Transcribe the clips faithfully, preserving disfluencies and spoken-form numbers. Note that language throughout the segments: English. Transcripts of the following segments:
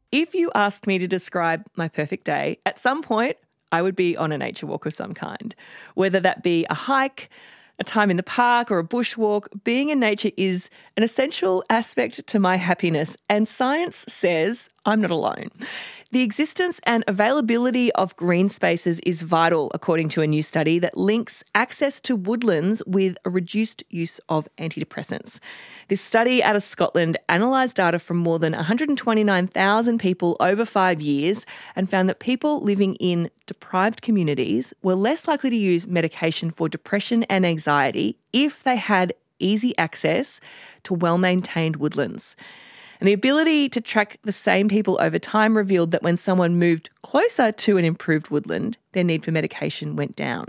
If you asked me to describe my perfect day, at some point I would be on a nature walk of some kind, whether that be a hike, a time in the park or a bushwalk. Being in nature is an essential aspect to my happiness, and science says I'm not alone. The existence and availability of green spaces is vital, according to a new study that links access to woodlands with a reduced use of antidepressants. This study out of Scotland analysed data from more than one hundred twenty-nine thousand people over five years and found that people living in deprived communities were less likely to use medication for depression and anxiety if they had easy access to well-maintained woodlands. And the ability to track the same people over time revealed that when someone moved closer to an improved woodland, their need for medication went down.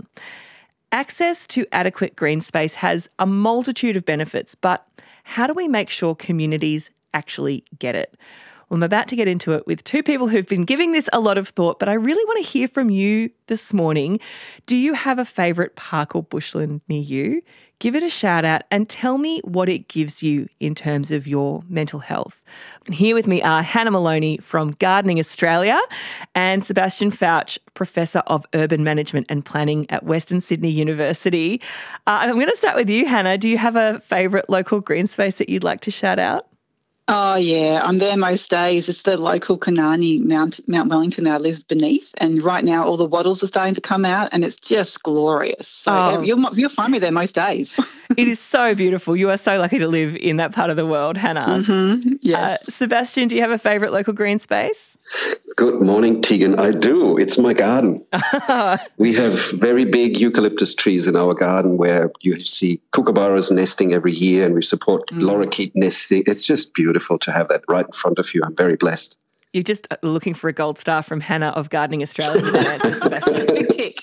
Access to adequate green space has a multitude of benefits, but how do we make sure communities actually get it? Well, I'm about to get into it with two people who've been giving this a lot of thought, but I really want to hear from you this morning. Do you have a favourite park or bushland near you? Give it a shout out and tell me what it gives you in terms of your mental health. And here with me are Hannah Maloney from Gardening Australia and Sebastian Fouch, Professor of Urban Management and Planning at Western Sydney University. Uh, I'm going to start with you, Hannah. Do you have a favourite local green space that you'd like to shout out? Oh, yeah, I'm there most days. It's the local Kanani, Mount Mount Wellington that I live beneath. And right now all the wattles are starting to come out and it's just glorious. So Oh. you'll, you'll find me there most days. It is so beautiful. You are so lucky to live in that part of the world, Hannah. Mm-hmm. Yes. Uh, Sebastian, do you have a favourite local green space? Good morning, Tegan. I do. It's my garden. We have very big eucalyptus trees in our garden where you see kookaburras nesting every year, and we support mm. lorikeet nesting. It's just beautiful to have that right in front of you. I'm very blessed. You're just looking for a gold star from Hannah of Gardening Australia with that answer, Sebastian. Big tick.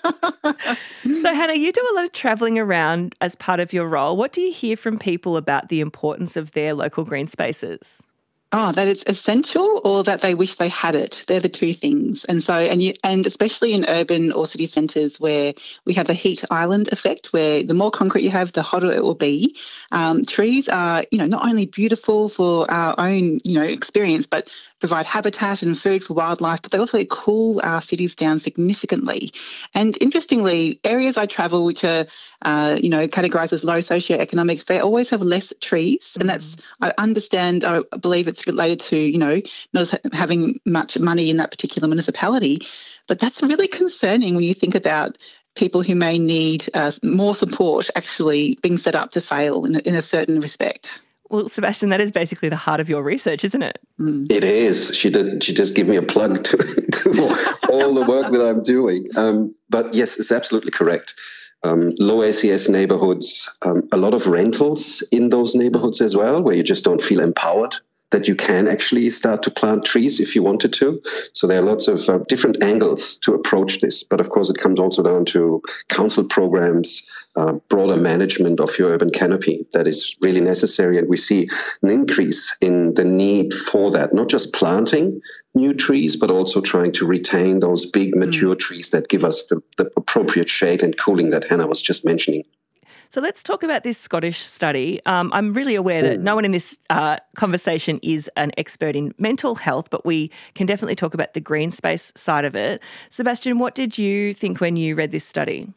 So, Hannah, you do a lot of travelling around as part of your role. What do you hear from people about the importance of their local green spaces? Oh, that it's essential or that they wish they had it. They're the two things. And so, and you, and especially in urban or city centres where we have the heat island effect, where the more concrete you have, the hotter it will be. Um, trees are, you know, not only beautiful for our own, you know, experience, but provide habitat and food for wildlife, but they also cool our cities down significantly. And interestingly, areas I travel which are, uh, you know, categorised as low socioeconomics, they always have less trees. Mm-hmm. And that's, I understand, I believe it's related to, you know, not having much money in that particular municipality. But that's really concerning when you think about people who may need uh, more support actually being set up to fail in a, in a certain respect. Well, Sebastian, that is basically the heart of your research, isn't it? Mm. It is. She did. She just gave me a plug to, to all the work that I'm doing. Um, but yes, it's absolutely correct. Um, low A C S neighborhoods, um, a lot of rentals in those neighborhoods as well, where you just don't feel empowered that you can actually start to plant trees if you wanted to. So there are lots of uh, different angles to approach this. But of course, it comes also down to council programs, uh, broader management of your urban canopy that is really necessary. And we see an increase in the need for that, not just planting new trees, but also trying to retain those big mature mm. trees that give us the, the appropriate shade and cooling that Hannah was just mentioning. So let's talk about this Scottish study. Um, I'm really aware that no one in this uh, conversation is an expert in mental health, but we can definitely talk about the green space side of it. Sebastian, what did you think when you read this study?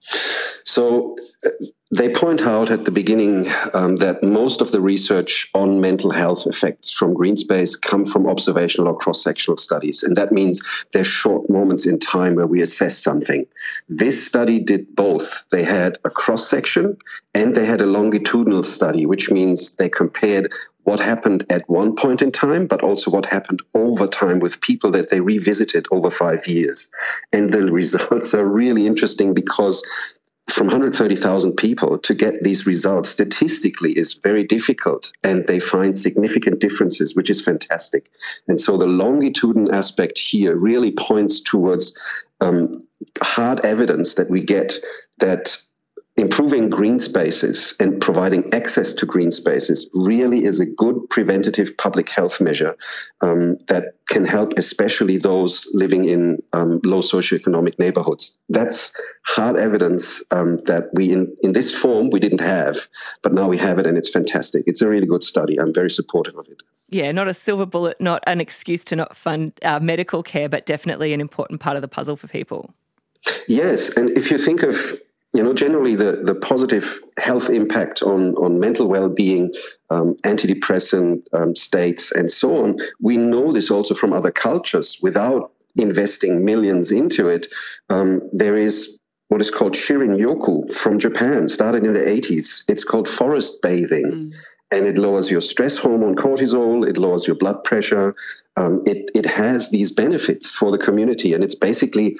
So uh, they point out at the beginning um, that most of the research on mental health effects from green space come from observational or cross-sectional studies. And that means there's short moments in time where we assess something. This study did both. They had a cross-section and they had a longitudinal study, which means they compared what happened at one point in time, but also what happened over time with people that they revisited over five years. And the results are really interesting because from one hundred thirty thousand people to get these results statistically is very difficult, and they find significant differences, which is fantastic. And so the longitudinal aspect here really points towards um, hard evidence that we get that improving green spaces and providing access to green spaces really is a good preventative public health measure um, that can help especially those living in um, low socioeconomic neighborhoods. That's hard evidence um, that we, in, in this form, we didn't have, but now we have it and it's fantastic. It's a really good study. I'm very supportive of it. Yeah, not a silver bullet, not an excuse to not fund uh, medical care, but definitely an important part of the puzzle for people. Yes, and if you think of, you know, generally the, the positive health impact on, on mental well-being, um, antidepressant um, states and so on, we know this also from other cultures without investing millions into it. Um, there is what is called Shirin-yoku from Japan, started in the eighties. It's called forest bathing. Mm. And it lowers your stress hormone cortisol, it lowers your blood pressure. Um, it, it has these benefits for the community. And it's basically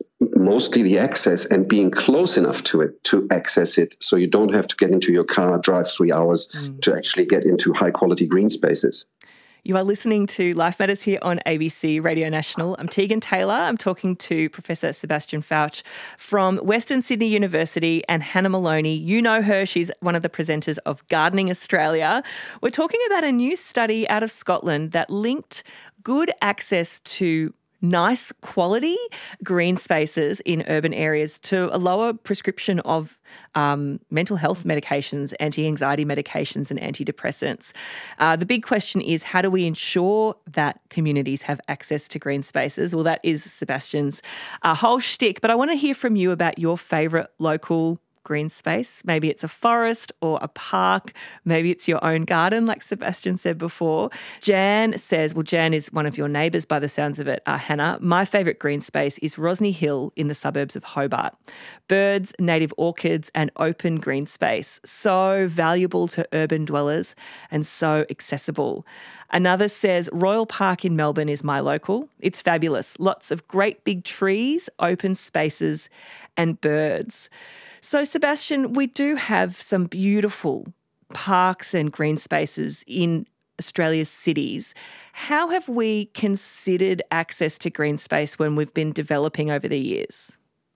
mostly the access and being close enough to it to access it so you don't have to get into your car, drive three hours mm. to actually get into high-quality green spaces. You are listening to Life Matters here on A B C Radio National. I'm Tegan Taylor. I'm talking to Professor Sebastian Fauch from Western Sydney University and Hannah Maloney. You know her. She's one of the presenters of Gardening Australia. We're talking about a new study out of Scotland that linked good access to nice quality green spaces in urban areas to a lower prescription of um, mental health medications, anti-anxiety medications and antidepressants. Uh, the big question is, how do we ensure that communities have access to green spaces? Well, that is Sebastian's uh, whole shtick, but I want to hear from you about your favourite local green space. Maybe it's a forest or a park. Maybe it's your own garden, like Sebastian said before. Jan says, well, Jan is one of your neighbours by the sounds of it, uh, Hannah. My favourite green space is Rosny Hill in the suburbs of Hobart. Birds, native orchids and open green space. So valuable to urban dwellers and so accessible. Another says, Royal Park in Melbourne is my local. It's fabulous. Lots of great big trees, open spaces and birds. So, Sebastian, we do have some beautiful parks and green spaces in Australia's cities. How have we considered access to green space when we've been developing over the years?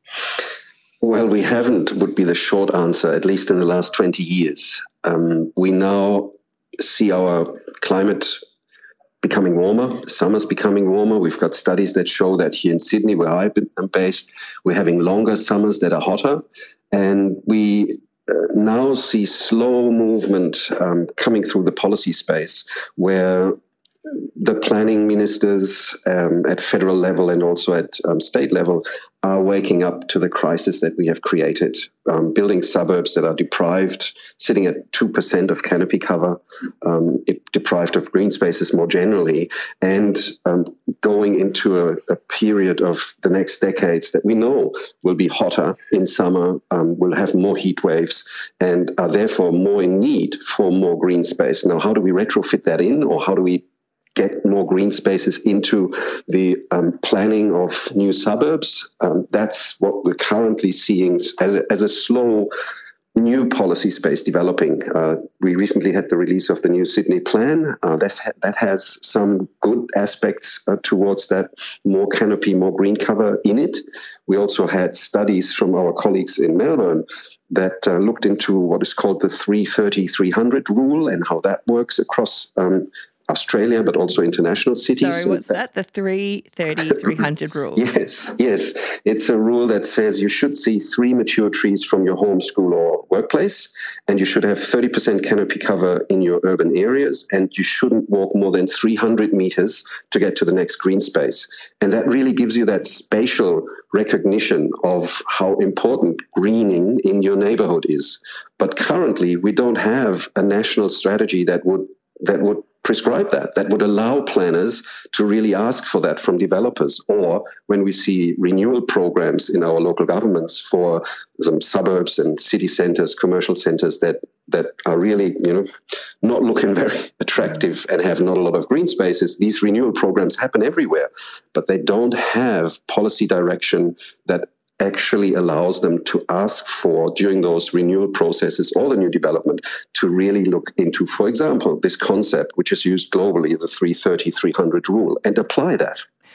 Well, we haven't, would be the short answer, at least in the last twenty years. Um, we now see our climate becoming warmer, summer's becoming warmer. We've got studies that show that here in Sydney, where I'm based, we're having longer summers that are hotter. And we uh, now see slow movement um, coming through the policy space where the planning ministers um, at federal level and also at um, state level are waking up to the crisis that we have created, um, building suburbs that are deprived, sitting at two percent of canopy cover, um, it, deprived of green spaces more generally, and um, going into a, a period of the next decades that we know will be hotter in summer, um, will have more heat waves, and are therefore more in need for more green space. Now, how do we retrofit that in, or how do we get more green spaces into the um, planning of new suburbs? Um, that's what we're currently seeing as a, as a slow new policy space developing. Uh, we recently had the release of the new Sydney Plan. Uh, that's ha- that has some good aspects uh, towards that, more canopy, more green cover in it. We also had studies from our colleagues in Melbourne that uh, looked into what is called the three thirty three hundred rule and how that works across um, Australia, but also international cities. Sorry, what's that? The three thirty three hundred rule? Yes, yes. It's a rule that says you should see three mature trees from your home, school or workplace, and you should have thirty percent canopy cover in your urban areas, and you shouldn't walk more than three hundred meters to get to the next green space. And that really gives you that spatial recognition of how important greening in your neighborhood is. But currently, we don't have a national strategy that would that would prescribe that, that would allow planners to really ask for that from developers. Or when we see renewal programs in our local governments for some suburbs and city centres, commercial centres that that are really, you know, not looking very attractive and have not a lot of green spaces, these renewal programs happen everywhere, but they don't have policy direction that actually allows them to ask for, during those renewal processes or the new development, to really look into, for example, this concept, which is used globally, the three thirty three hundred rule, and apply that.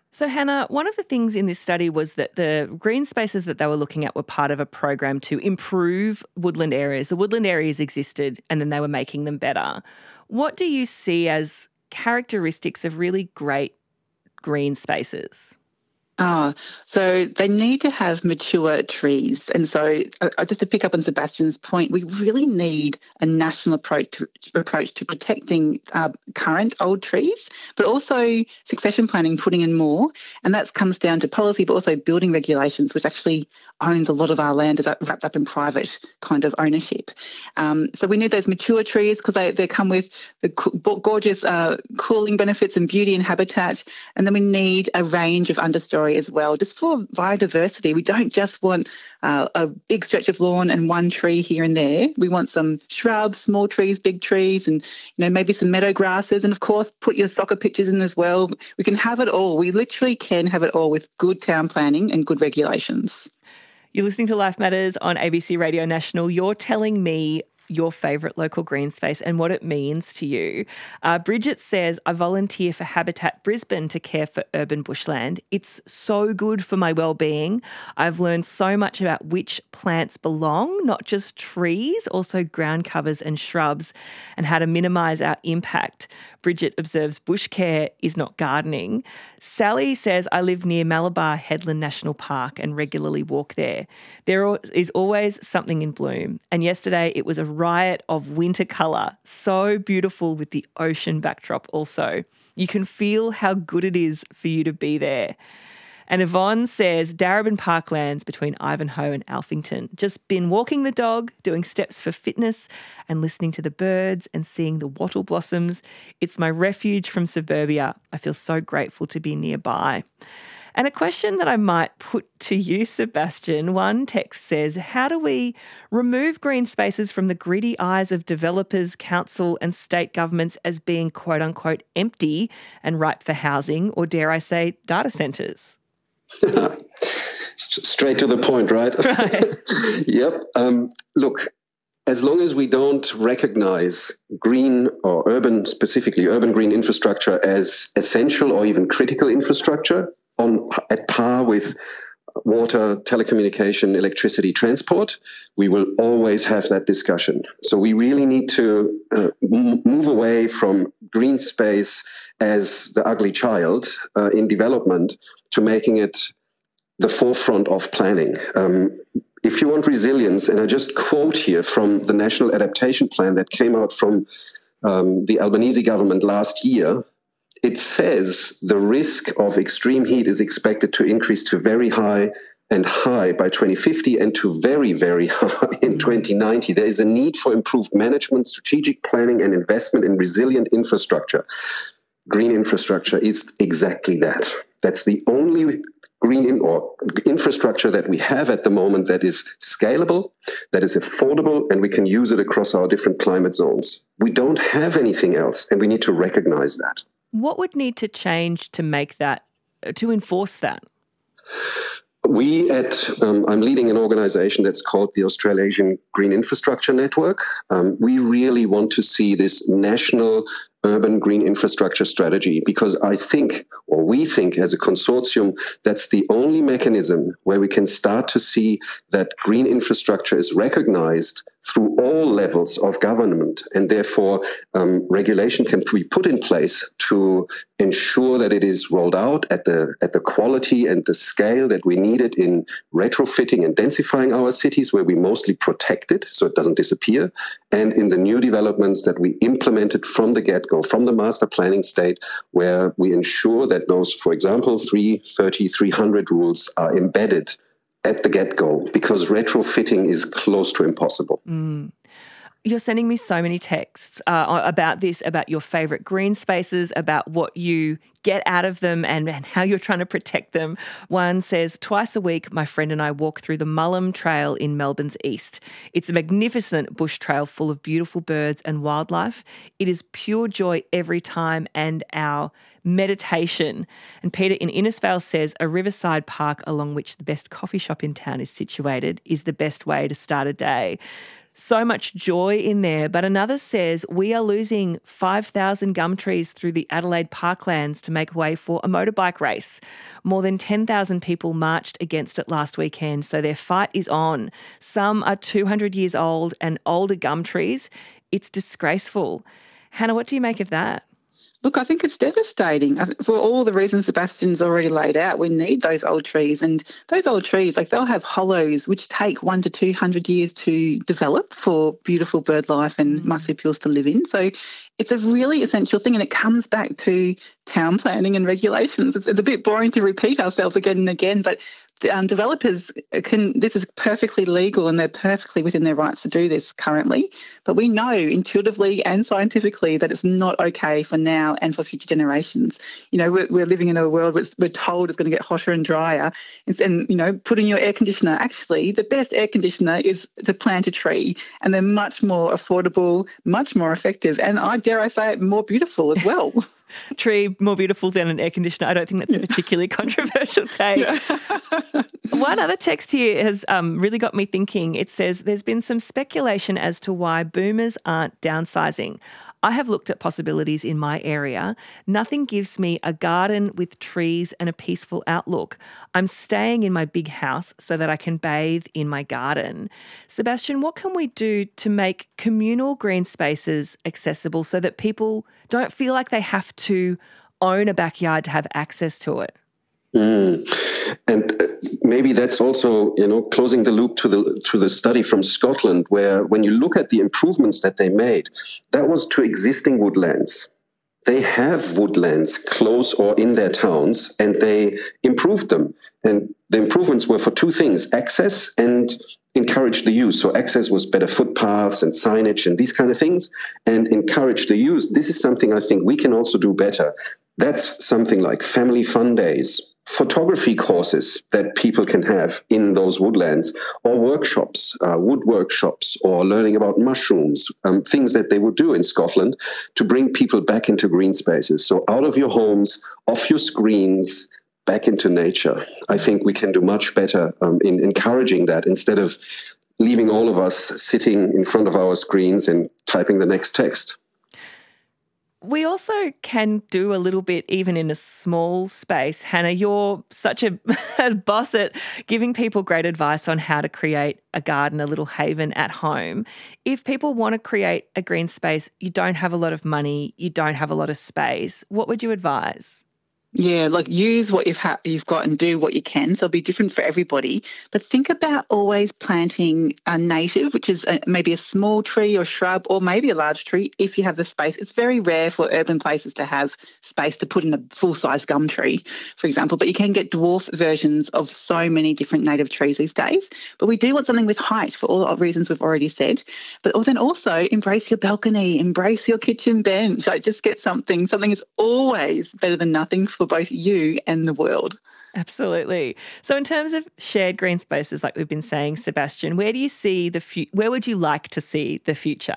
So, Hannah, one of the things in this study was that the green spaces that they were looking at were part of a program to improve woodland areas. The woodland areas existed and then they were making them better. What do you see as characteristics of really great green spaces? Ah, so they need to have mature trees. And so uh, just to pick up on Sebastian's point, we really need a national approach to, approach to protecting uh, current old trees, but also succession planning, putting in more. And that comes down to policy, but also building regulations, which actually owns a lot of our land, is wrapped up in private kind of ownership. Um, so we need those mature trees because they, they come with the co- gorgeous uh, cooling benefits and beauty and habitat. And then we need a range of understory as well, just for biodiversity. We don't just want uh, a big stretch of lawn and one tree here and there. We want some shrubs, small trees, big trees, and you know maybe some meadow grasses. And of course, put your soccer pitches in as well. We can have it all. We literally can have it all with good town planning and good regulations. You're listening to Life Matters on A B C Radio National. You're telling me your favourite local green space and what it means to you. Uh, Bridget says, I volunteer for Habitat Brisbane to care for urban bushland. It's so good for my well-being. I've learned so much about which plants belong, not just trees, also ground covers and shrubs, and how to minimise our impact. Bridget observes bush care is not gardening. Sally says, I live near Malabar Headland National Park and regularly walk there. There is always something in bloom. And yesterday it was a riot of winter colour. So beautiful with the ocean backdrop also. You can feel how good it is for you to be there. And Yvonne says, Darebin Parklands between Ivanhoe and Alphington. Just been walking the dog, doing steps for fitness and listening to the birds and seeing the wattle blossoms. It's my refuge from suburbia. I feel so grateful to be nearby. And a question that I might put to you, Sebastian, one text says, how do we remove green spaces from the greedy eyes of developers, council and state governments as being quote unquote empty and ripe for housing, or dare I say data centres? Straight to the point, right? Right. Yep. Um, look, as long as we don't recognize green or urban, specifically urban green infrastructure as essential or even critical infrastructure on at par with water, telecommunication, electricity, transport, we will always have that discussion. So we really need to uh, m- move away from green space as the ugly child uh, in development to making it the forefront of planning. Um, if you want resilience, and I just quote here from the National Adaptation Plan that came out from um, the Albanese government last year, it says the risk of extreme heat is expected to increase to very high and high by twenty fifty and to very, very high in twenty ninety. There is a need for improved management, strategic planning, and investment in resilient infrastructure. Green infrastructure is exactly that. That's the only green in, or infrastructure that we have at the moment that is scalable, that is affordable, and we can use it across our different climate zones. We don't have anything else, and we need to recognize that. What would need to change to make that, to enforce that? We at, um, I'm leading an organization that's called the Australasian Green Infrastructure Network. Um, we really want to see this national urban green infrastructure strategy because I think, or we think as a consortium, that's the only mechanism where we can start to see that green infrastructure is recognized through all levels of government, and therefore um, regulation can be put in place to ensure that it is rolled out at the at the quality and the scale that we need it in retrofitting and densifying our cities, where we mostly protect it so it doesn't disappear, and in the new developments that we implemented from the get-go, from the master planning state, where we ensure that those, for example, three thirty, three hundred rules are embedded at the get-go, because retrofitting is close to impossible. Mm. You're sending me so many texts uh, about this, about your favourite green spaces, about what you get out of them and, and how you're trying to protect them. One says, twice a week, my friend and I walk through the Mullum Trail in Melbourne's east. It's a magnificent bush trail full of beautiful birds and wildlife. It is pure joy every time and our meditation. And Peter in Innisfail says, a riverside park along which the best coffee shop in town is situated is the best way to start a day. so much joy in there. But another says we are losing five thousand gum trees through the Adelaide parklands to make way for a motorbike race. More than ten thousand people marched against it last weekend, so their fight is on. Some are two hundred years old and older gum trees. It's disgraceful. Hannah, what do you make of that? Look, I think it's devastating for all the reasons Sebastian's already laid out. We need those old trees, and those old trees, like they'll have hollows which take one to two hundred years to develop for beautiful bird life and marsupials to live in. So it's a really essential thing, and it comes back to town planning and regulations. It's, it's a bit boring to repeat ourselves again and again, but the, um, developers can, this is perfectly legal and they're perfectly within their rights to do this currently. But we know intuitively and scientifically that it's not okay for now and for future generations. You know, we're, we're living in a world where we're told it's going to get hotter and drier. And, and, you know, put in your air conditioner. Actually, the best air conditioner is to plant a tree, and they're much more affordable, much more effective, and I dare I say it, more beautiful as well. Tree more beautiful than an air conditioner. I don't think that's a particularly controversial take. Yeah. One other text here has um, really got me thinking. It says there's been some speculation as to why boomers aren't downsizing. I have looked at possibilities in my area. Nothing gives me a garden with trees and a peaceful outlook. I'm staying in my big house so that I can bathe in my garden. Sebastian, what can we do to make communal green spaces accessible so that people don't feel like they have to own a backyard to have access to it? Mm. And uh, maybe that's also, you know, closing the loop to the to the study from Scotland, where when you look at the improvements that they made, that was to existing woodlands. They have woodlands close or in their towns, and they improved them. And the improvements were for two things: access and encourage the use. So access was better footpaths and signage and these kind of things, and encourage the use. This is something I think we can also do better. That's something like family fun days, photography courses that people can have in those woodlands, or workshops, uh, wood workshops, or learning about mushrooms, um, things that they would do in Scotland to bring people back into green spaces. So out of your homes, off your screens, back into nature. I think we can do much better um, in encouraging that instead of leaving all of us sitting in front of our screens and typing the next text. We also can do a little bit even in a small space. Hannah, you're such a, a boss at giving people great advice on how to create a garden, a little haven at home. If people want to create a green space, you don't have a lot of money, you don't have a lot of space, what would you advise? Yeah, like use what you've ha- you've got and do what you can. So it'll be different for everybody. But think about always planting a native, which is a, maybe a small tree or shrub, or maybe a large tree if you have the space. It's very rare for urban places to have space to put in a full-size gum tree, for example. But you can get dwarf versions of so many different native trees these days. But we do want something with height for all the reasons we've already said. But then also embrace your balcony, embrace your kitchen bench. Like just get something. Something is always better than nothing for both you and the world. Absolutely. So in terms of shared green spaces, like we've been saying, Sebastian, where do you see the fu- where would you like to see the future?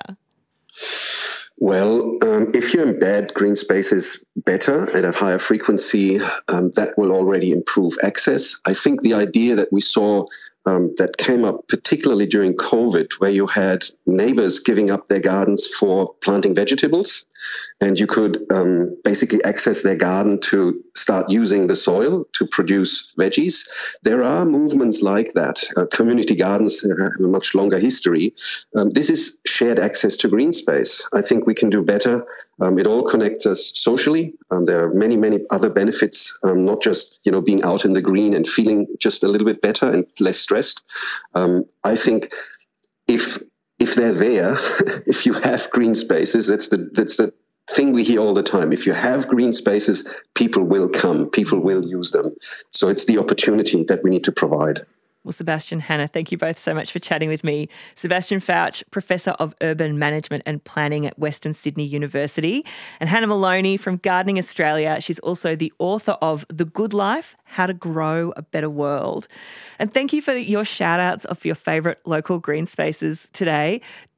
Well, um, if you embed green spaces better at a higher frequency, um, that will already improve access. I think the idea that we saw um, that came up particularly during COVID, where you had neighbors giving up their gardens for planting vegetables, and you could um, basically access their garden to start using the soil to produce veggies. There are movements like that. Uh, community gardens have a much longer history. Um, this is shared access to green space. I think we can do better. Um, it all connects us socially. Um, there are many, many other benefits, um, not just you know being out in the green and feeling just a little bit better and less stressed. Um, I think if if they're there, if you have green spaces, that's the that's the thing we hear all the time. If you have green spaces, people will come, people will use them. So it's the opportunity that we need to provide. Well, Sebastian, Hannah, thank you both so much for chatting with me. Sebastian Fouch, Professor of Urban Management and Planning at Western Sydney University, and Hannah Maloney from Gardening Australia. She's also the author of The Good Life, How to Grow a Better World. And thank you for your shout-outs of your favourite local green spaces today.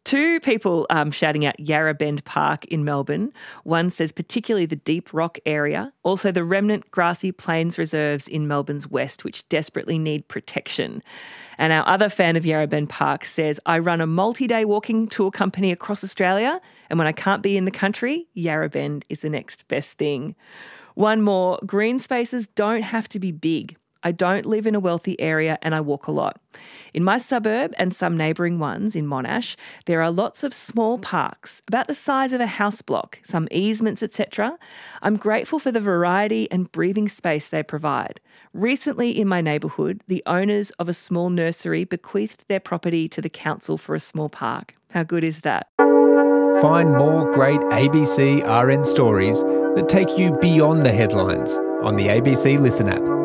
Two people um, shouting out Yarra Bend Park in Melbourne. One says particularly the Deep Rock area, also the remnant grassy plains reserves in Melbourne's west, which desperately need protection. And our other fan of Yarra Bend Park says, I run a multi-day walking tour company across Australia, and when I can't be in the country, Yarra Bend is the next best thing. One more, green spaces don't have to be big. I don't live in a wealthy area and I walk a lot. In my suburb and some neighbouring ones in Monash, there are lots of small parks, about the size of a house block, some easements, et cetera. I'm grateful for the variety and breathing space they provide. Recently in my neighbourhood, the owners of a small nursery bequeathed their property to the council for a small park. How good is that? Find more great A B C R N stories that take you beyond the headlines on the A B C Listen app.